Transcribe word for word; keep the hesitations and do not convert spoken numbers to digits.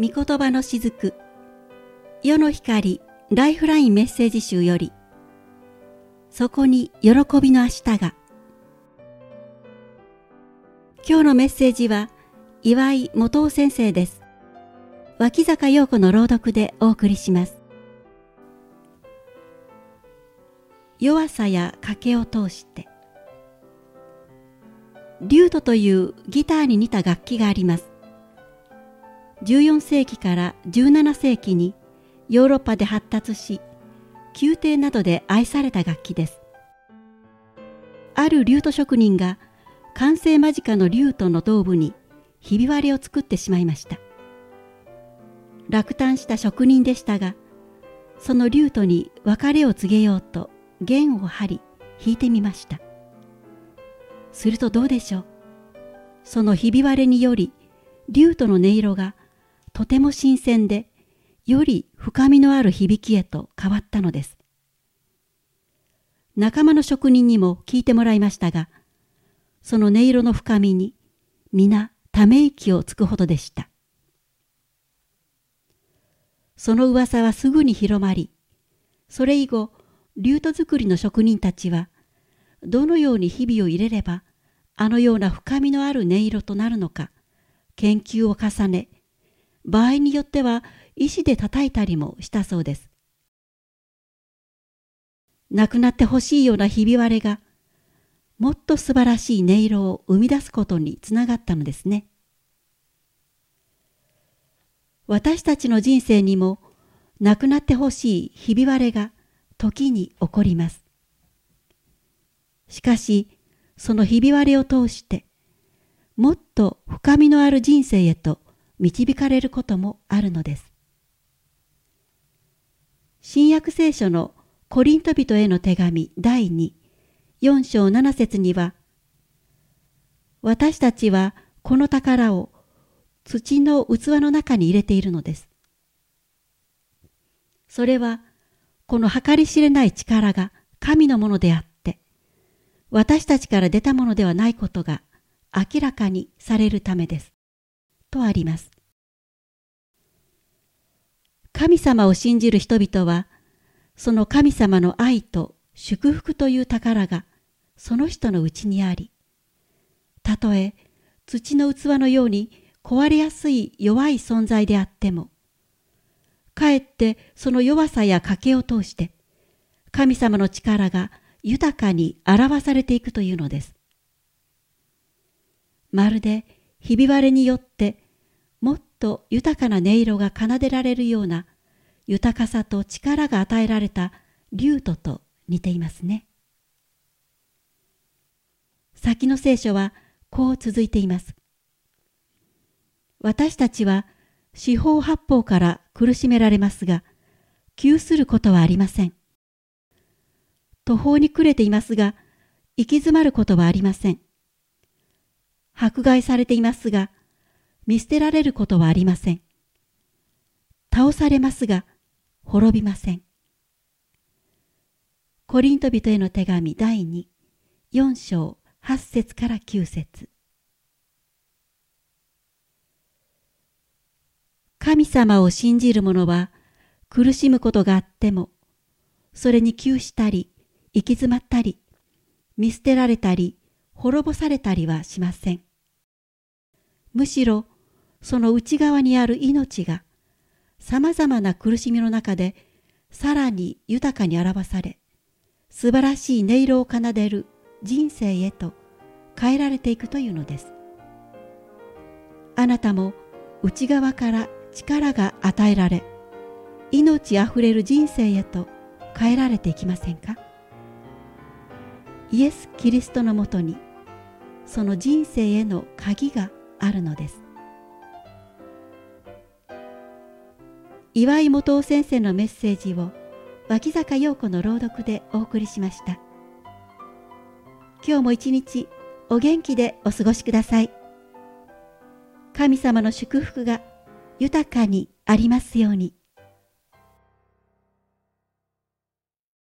御言葉の雫、世の光ライフラインメッセージ集より、そこに喜びの明日が。今日のメッセージは岩井元夫先生です。脇坂陽子の朗読でお送りします。弱さや賭けを通して。リュートというギターに似た楽器があります。じゅうよんせいきからじゅうななせいきにヨーロッパで発達し、宮廷などで愛された楽器です。あるリュート職人が完成間近のリュートの胴部にひび割れを作ってしまいました。落胆した職人でしたが、そのリュートに別れを告げようと弦を張り弾いてみました。するとどうでしょう。そのひび割れによりリュートの音色がとても新鮮で、より深みのある響きへと変わったのです。仲間の職人にも聞いてもらいましたが、その音色の深みに皆ため息をつくほどでした。その噂はすぐに広まり、それ以後リュート作りの職人たちはどのようにひびを入れればあのような深みのある音色となるのか研究を重ね、場合によっては石で叩いたりもしたそうです。なくなってほしいようなひび割れがもっと素晴らしい音色を生み出すことにつながったのですね。私たちの人生にもなくなってほしいひび割れが時に起こります。しかしそのひび割れを通してもっと深みのある人生へと導かれることもあるのです。新約聖書のコリント人への手紙だいに、よんしょうななせつには、私たちはこの宝を土の器の中に入れているのです。それはこの計り知れない力が神のものであって、私たちから出たものではないことが明らかにされるためです。とあります。神様を信じる人々は、その神様の愛と祝福という宝がその人のうちにあり、たとえ土の器のように壊れやすい弱い存在であっても、かえってその弱さや賭けを通して、神様の力が豊かに表されていくというのです。まるでひび割れによってもっと豊かな音色が奏でられるような豊かさと力が与えられたリュートと似ていますね。先の聖書はこう続いています。私たちは四方八方から苦しめられますが、窮することはありません。途方に暮れていますが、行き詰まることはありません。迫害されていますが、見捨てられることはありません。倒されますが、滅びません。コリント人への手紙だいに、よんしょうはっせつからきゅうせつ。神様を信じる者は苦しむことがあっても、それに窮したり、行き詰まったり、見捨てられたり、滅ぼされたりはしません。むしろ、その内側にある命が、さまざまな苦しみの中で、さらに豊かに表され、素晴らしい音色を奏でる人生へと変えられていくというのです。あなたも内側から力が与えられ、命あふれる人生へと変えられていきませんか？イエス・キリストのもとに、その人生への鍵があるのです。岩井元夫先生のメッセージを脇坂陽子の朗読でお送りしました。今日も一日お元気でお過ごしください。神様の祝福が豊かにありますように。